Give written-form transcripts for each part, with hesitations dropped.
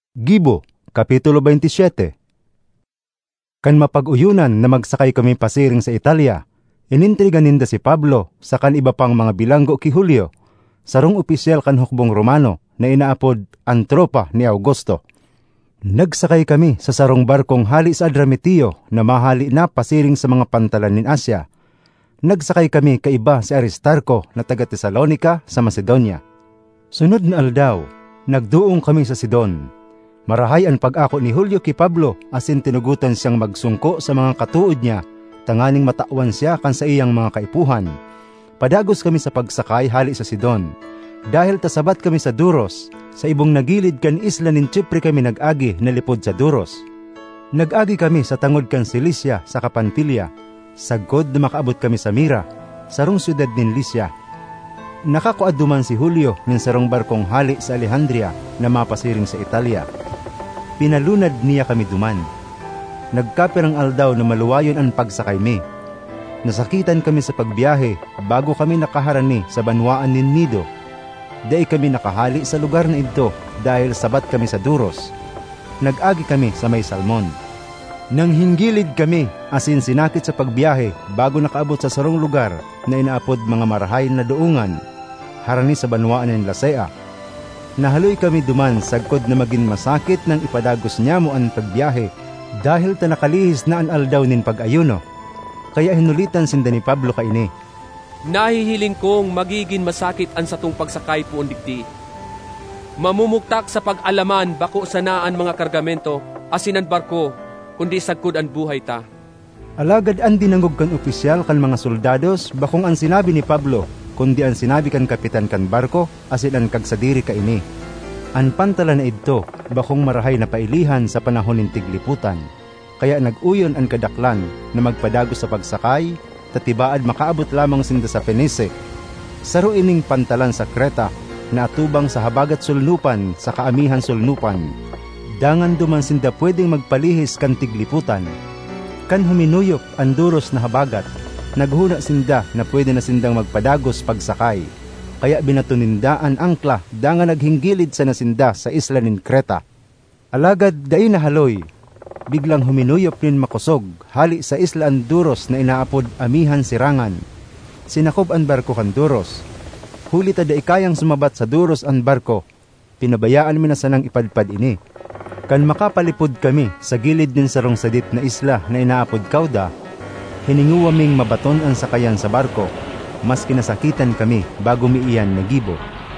Gibo, Kapitulo 27. Kan mapag-uyunan na magsakay kami pasiring sa Italia, inintriga ninda si Pablo sa kan iba pang mga bilanggo ki Julio, sarong opisyal kan hukbong Romano na inaapod ang tropa ni Augusto. Nagsakay kami sa sarong barkong hali sa Adramitio na mahali na pasiring sa mga pantalan nin Asya. Nagsakay kami kaiba si Aristarco na taga Tesalonica sa Macedonia. Sunod na aldaw, nagduong kami sa Sidon. Marahay ang pag-ako ni Julio ki Pablo asin tinugutan siyang magsungko sa mga katuod niya, tanganing matawan siya kan sa iyang mga kaipuhan. Padagos kami sa pagsakay hali sa Sidon. Dahil tasabat kami sa Duros, sa ibong nagilid kan isla nin Chipre kami nag-agi na lipod sa Duros. Nag-agi kami sa tangod kan Cilicia sa Kapantilia. Sagkod na makaabot kami sa Mira, sarong syudad nin Lycia. Nakakuaduman si Julio nin sarong barkong hali sa Alejandria na mapasiring sa Italia. Pinalunad niya kami duman. Nagkapirang aldaw na maluwayon ang pagsakay mi. Nasakitan kami sa pagbiyahe bago kami nakaharani sa banwaan nin Nido. Dai kami nakahali sa lugar na ito dahil sabat kami sa Duros. Nag-agi kami sa may Salmon. Nang hinggilid kami asin sinakit sa pagbiyahe bago nakaabot sa sarong lugar na inaapod mga marahay na doongan, harani sa banwaan ng Lasea. Nahaloy kami duman sagkod na maging masakit nang ipadagos niya mo ang pagbiyahe dahil ta nakalihis na ang aldaw nin pag-ayuno. Kaya hinulitan sinda ni Pablo kaini. Nahihiling kong magiging masakit ang satong pagsakay po digdi. Mamumuktak sa pag-alaman bako sanaan mga kargamento asin ang barko, kundi sagkod ang buhay ta. Alagad ang dinangog kan opisyal kan mga soldados bakong ang sinabi ni Pablo, kundi ang sinabi kan kapitan kan barko asin ang kagsadiri kaini. Ang pantala na ito bakong marahay na pailihan sa panahon ng tigliputan. Kaya nag-uyon ang kadaklan na magpadagos sa pagsakay, tatibaad makaabot lamang sinda sa Fenice. Saro ining pantalan sa Creta na atubang sa habagat sulnupan sa kaamihan sulnupan. Dangan duman sinda pwedeng magpalihis kan tigliputan. Kan huminuyop ang Duros na habagat, naghuna sinda na pwede na sindang magpadagos pagsakay. Kaya binatuninda ang angkla dangan naghinggilid sa nasinda sa isla nin Creta. Alagad dai nahaloy, biglang huminuyop nin makusog hali sa isla ang Duros na inaapod amihan sirangan. Sinakob ang barko kan Duros. Huli ta dai kayang sumabat sa Duros ang barko. Pinabayaan mi na sanang ipadpad ini. Kan makapalipod kami sa gilid din sarong sadit na isla na inaapod Cauda, hininguwaming mabaton ang sakayan sa barko, mas kinasakitan kami bago miiyan na gibo.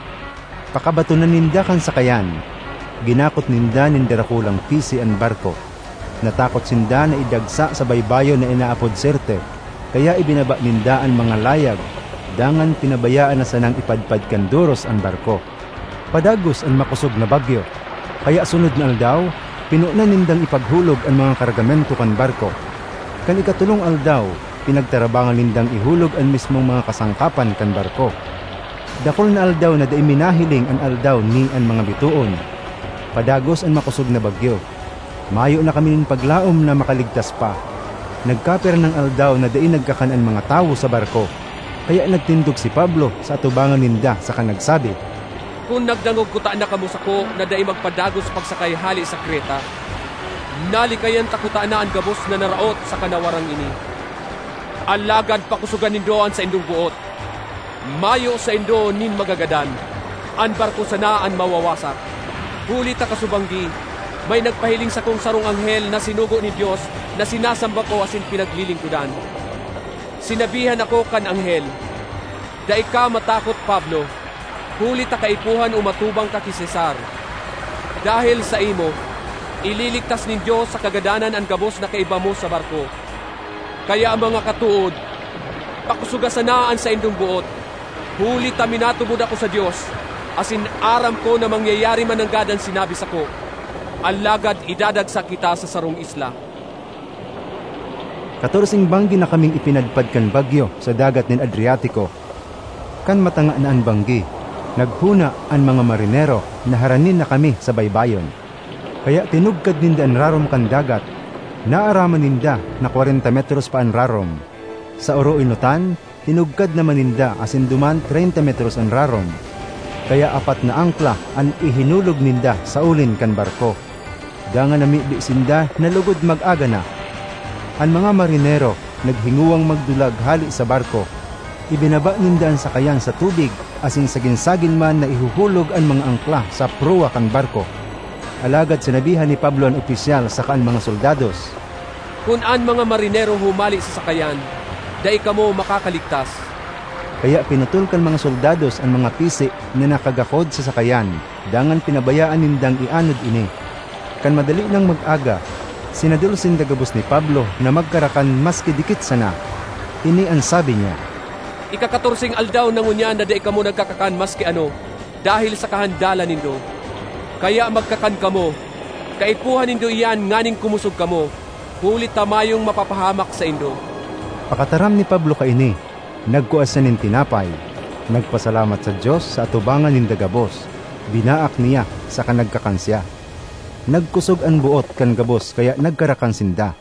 Pakabatonan ninda kan sakayan, ginakot ninda nindarakulang pisi ang barko. Natakot sinda na idagsa sa baybayo na inaapod Sirte, kaya ibinaba ninda ang mga layag, dangan pinabayaan na sanang ipadpad kan Duros ang barko. Padagos ang makusog na bagyo, kaya sunod na aldaw, pinuuna nindang ipaghulog ang mga kargamento kan barko. Kan ikatulong aldaw, pinagtarabangan nindang ihulog ang mismong mga kasangkapan kan barko. Dakol na aldaw na daiminahiling ang aldaw ni ang mga bituon. Padagos ang makusog na bagyo. Mayo na kami nin paglaom na makaligtas pa. Nagkapir ng aldaw na dai nagkakan ang mga tao sa barko. Kaya nagtindog si Pablo sa atubangan ninda sa kanagsabi, Kung nagdangog kutaan na kamo sako na dai magpadagos pagsakay hali sa Creta, nalikayan takutaan na ang gabos na naraot sa kanawarang ini. Alagad pakusugan nindoan sa indong buot. Mayo sa indo nin magagadan. Ang barko sanaan mawawasak. Huli ta kasubanggi, may nagpahiling sa kong sarong anghel na sinugo ni Diyos na sinasamba ko asin pinaglilingkudan. Sinabihan ako kan anghel, Dai ka matakot, Pablo. Huli ta kaipuhan o matubang ka ki Cesar. Dahil sa imo, ililigtas nin Diyos sa kagadanan ang gabos na kaiba mo sa barko. Kaya ang mga katuod, pakusugasanaan sa indong buot. Huli ta minatubod ako sa Diyos, asin aram ko na mangyayari man ang gadan sinabi sa ko. Alagad idadagsa kita sa sarong isla. 14 banggi na kaming ipinadpad kan bagyo sa dagat nin Adriatico. Kan matanga na ang banggi, naghuna ang mga marinero na haranin na kami sa baybayon. Kaya tinugkad ninda ang rarom kan dagat. Naaraman ninda na 40 metros pa ang rarom. Sa oro inutan, tinugkad naman ninda asin duman 30 metros ang rarom. Kaya 4 na angkla an ihinulog ninda sa ulin kan barko. Dangan namibi sinda nalugod mag-aga na. Ang mga marinero naghinguwang magdulag hali sa barko. Ibinaba ninda ang sakayan sa tubig, asin saginsagin man na ihuhulog ang mga angkla sa proa kan barko. Alagad sinabihan ni Pablo ang opisyal sa kaan mga soldados, Kung an mga marinero humali sa sakayan, dai kamo makakaligtas. Kaya pinutulkan mga soldados ang mga pisi na nakagakod sa sakayan, dangan pinabayaan nindang ianod ini. Kan madali nang mag-aga, sinadulsin dagabos ni Pablo na magkarakan maski dikit sana. Ini ang sabi niya, Ika-14 aldaw nangunya na dai kamo nagkakakan maski ano, dahil sa kahandalan nindo. Kaya magkakan kamo, kaikuhan nindo iyan nganing kumusog kamo, hulit tamayong mapapahamak sa indo. Pakataram ni Pablo kaini, nagkuasan nin tinapay, nagpasalamat sa Diyos sa atubangan nin dagabos, binaak niya sa kanagkakansya. Nagkusog ang buot kan gabos kaya nagkarakan sinda.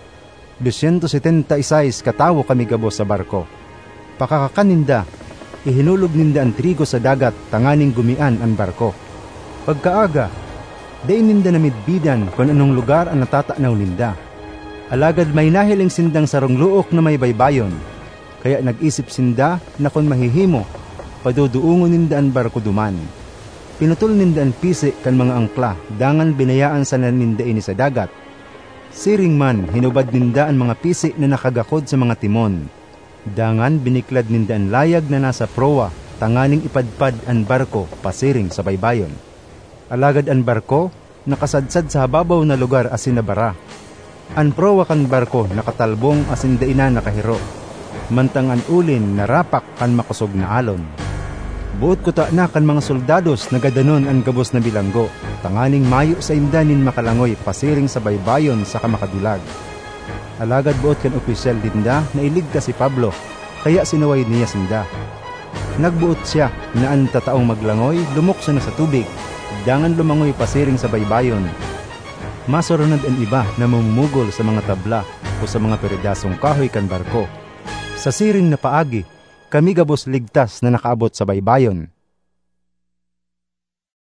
276 katawo kami gabos sa barko. Pakakakaninda, ihinulog ninda ang trigo sa dagat tanganing gumian ang barko. Pagkaaga, dain ninda namidbidan kung anong lugar ang natatanaw ninda. Alagad may nahiling sindang sarong luok na may baybayon. Kaya nag-isip sinda na kung mahihimo, paduduungon ninda ang barko duman. Pinutol ninda ang pisi kan mga angkla, dangan binayaan sa naninda ini sa dagat. Siring man, hinubad ninda ang mga pisi na nakagakod sa mga timon. Dangan biniklad ninda ang layag na nasa proa, tanganing ipadpad ang barko pasiring sa baybayon. Alagad ang barko, nakasadsad sa hababaw na lugar asin nabara. Ang proa kan barko nakatalbong asin daina nakahiro. Mantang ang ulin narapak kan makusog na alon. Buot ko na kan mga soldados nagadanon ang gabos na bilanggo, tanganing mayo sa indanin makalangoy pasiring sa baybayon sa kamakadulag. Alagad buot kan opisyal dinda na iligtas si Pablo, kaya sinaway niya sinda. Nagbuot siya na ang tataong maglangoy lumukso na sa tubig, dangan lumangoy pasiring sa baybayon. Masurunod ang iba na mamumugol sa mga tabla o sa mga peridasong kahoy kan barko. Sa siring na paagi, kami gabos ligtas na nakaabot sa baybayon.